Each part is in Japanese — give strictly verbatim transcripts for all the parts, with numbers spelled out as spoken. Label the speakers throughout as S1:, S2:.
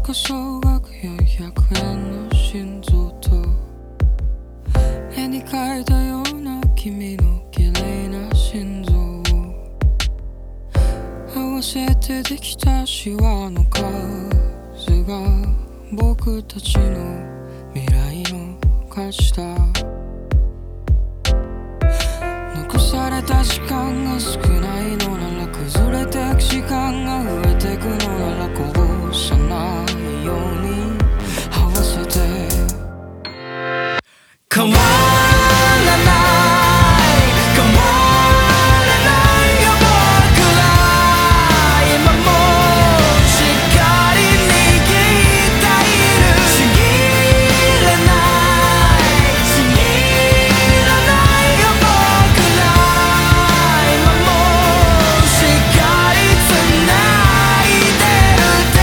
S1: 価総額よんひゃくえんの心臓と絵に描いたような君の綺麗な心臓を合わせてできたシワの数が僕たちの未来の貸した残された時間が少ないのなら崩れてく時間が増えてくのならこぼさないように合わせて変わらない変わらないよ僕ら今もしっかり握っているちぎれないちぎらないよ僕ら今もしっかりつないでるって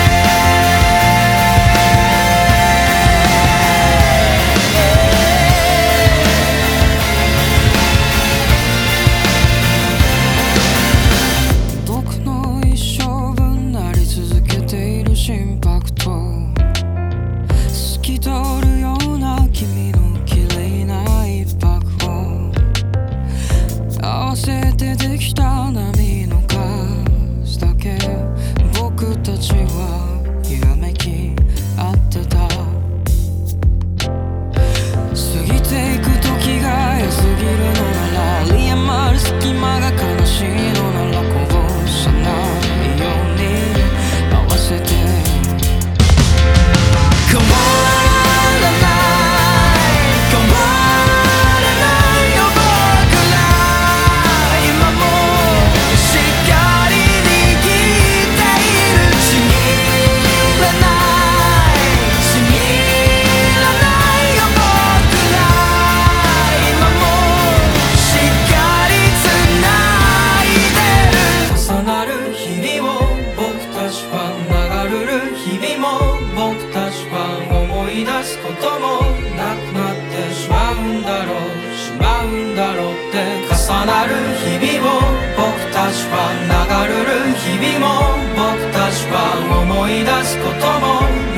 S1: 僕の一生分なり続けている心拍と透き通るような君の綺麗な一拍を合わせてできた波の数だけ僕たちは揺らめき合ってた過ぎていく時が良すぎるのなら有り余る隙間が悲しいのならこぼさないように合わせて変わらない変わらないよ僕ら今もしっかり握っているちぎれないちぎらないよ僕ら今もしっかりつないでる重なる日々を僕たちは流れる日々も僕たちは思い出すこともなくなってしまうんだろうしまうんだろうって重なる日々を僕たちは流れる日々も僕たちは思い出すことも